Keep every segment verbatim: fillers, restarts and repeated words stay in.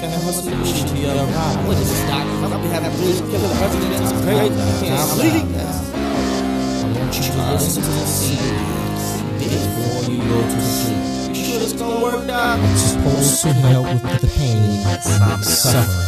can have a solution to your problem. What is this, doctor? I'll be having dreams of killing the president. It's crazy. I can't sleep. I want you to listen to the scene before you go to sleep. You sure it's gonna work out? It's supposed to help with the pain I'm suffering.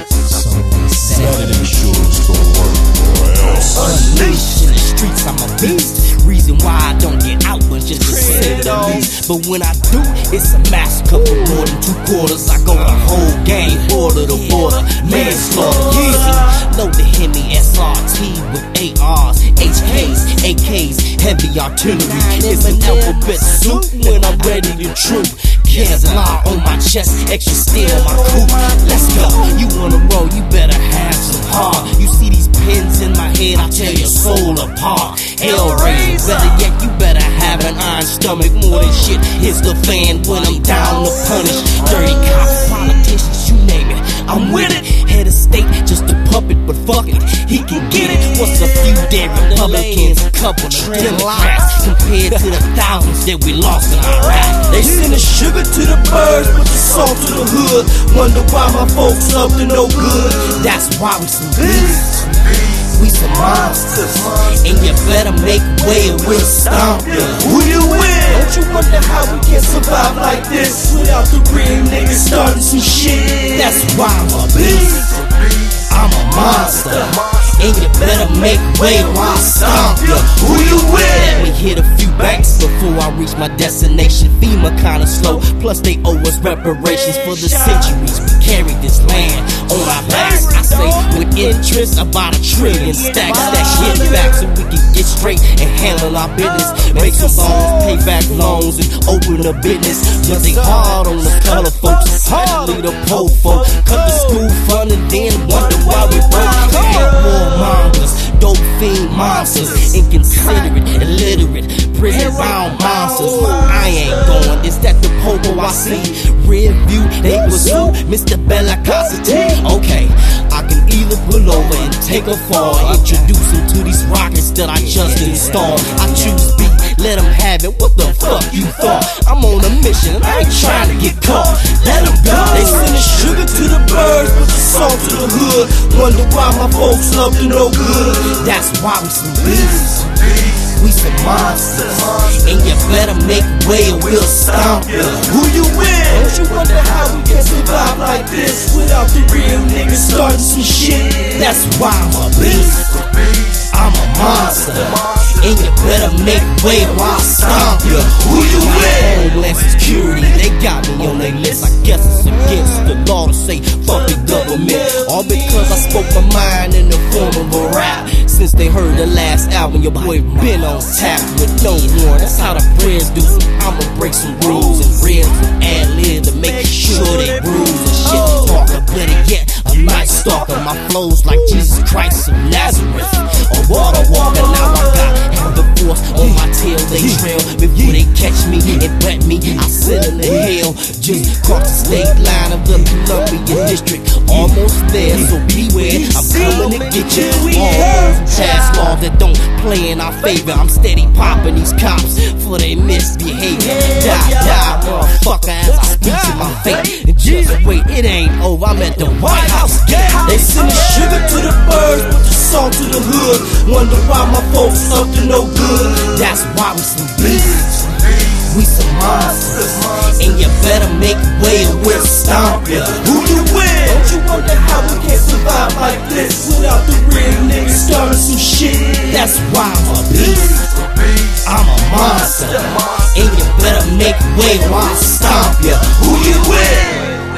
So better than sure it's gonna work, or else. Unleashed in the streets, I'm a beast. Reason why I don't get out was just to say the least. But when I do, it's a massacre for more than two quarters. I go the whole game, border to border, manslaughter. Easy, load the Hemi S R T with A Rs, H Ks, A Ks, heavy artillery. It's an alphabet soup when I'm ready to troop. Kevlar on my chest, extra steel on my coupe. Let's go. You wanna roll, you better have some heart. You see these pins in my head, I tear your soul apart. Hellraiser, better yet, you better have an iron stomach. More than shit hits the fan when I'm down to punish. Dirty cops, politicians, you name it, I'm with it. Head of state, just a puppet, but fuck it, he can get it. What's a few dead Republicans, a couple of Democrats, compared to the thousands that we lost in Iraq? They send the sugar to the birds, put the salt to the hood. Wonder why my folks up to no good. That's why we some beasts, we some monsters, and you better make way or we'll stomp you. Who you with? Don't you wonder how we can survive like this without the real niggas starting some shit? That's why I'm a beast, I'm a monster, and you better make way or I'll stomp you. Who you with? Let me hit a few banks before I reach my destination. FEMA kinda slow, plus they owe us reparations for the centuries we carried this land on our backs. I say with interest about a trillion stacks. That shit back so we can get straight and handle our business. Make some loans, pay back loans, and open a business. But they hard on the color folks, especially the poor folk. Cut the school fund and then wonder why we broke. Warmongers, dope fiend monsters, inconsiderate, illiterate, prison-bound monsters. I ain't going, is that the popo I see? Rear view, they pursue Mister Bella Cosity. Okay, I can either pull over and take a fall, introduce him to these rockets that I just installed. I choose B, let them have it. What the fuck you thought? I'm on a mission and I ain't trying to get caught. Let them go. They send the sugar to the birds, put the salt to the hood. Wonder why my folks up to no good. That's why we some beasts, we some monsters, and you better make way or we'll stomp you. Who you with? Don't you wonder how we can survive like this without the real niggas starting some shit? That's why I'm a beast, I'm a monster, and you better make way or I'll stomp you. Who you with? Homeland Security, they got me on their list. I guess it's against the law to say fuck the government, all because I spoke my mind in the form of a rap. Since they heard the last album, your boy been on tap with no warrant. That's how the prayers do. I'ma break some rules and ribs and ad-lib to make sure they bruise and shit. Talker, better yet, a night stalker. My flows like Jesus Christ of Nazareth, a water walker. Now I got the force on my tail. They trail before they catch me and wet me. I send them to hell. Just cross the state line of the Columbia District. Almost there, so beware. I'm coming to get you. All task laws that don't play in our favor. I'm steady popping these cops for their misbehavior. Die, die, motherfucker, as I speak to my fate. And just wait, it ain't over. I'm at the White House gate. They send the sugar to the birds, put the salt to the hood. Wonder why my folks up to no good. That's why we some beasts, we some monsters, and you better make way or we'll stomp you. Who you with? Don't you wonder how we can survive like this without the real niggas starting some shit? That's why I'm a beast, I'm a monster, and you better make way or I'll stomp you. Who you with?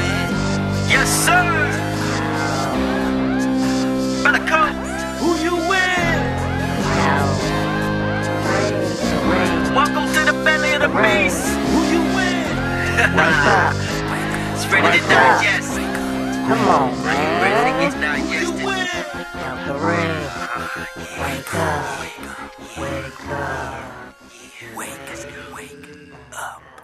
Yes, sir. Better come. Who you with? Welcome to the belly of the beast. Who you with? It's ready to digest. Come on, Are you ready to get digested? Who you with? Now, wake up, wake up, wake up. Wake, wake up.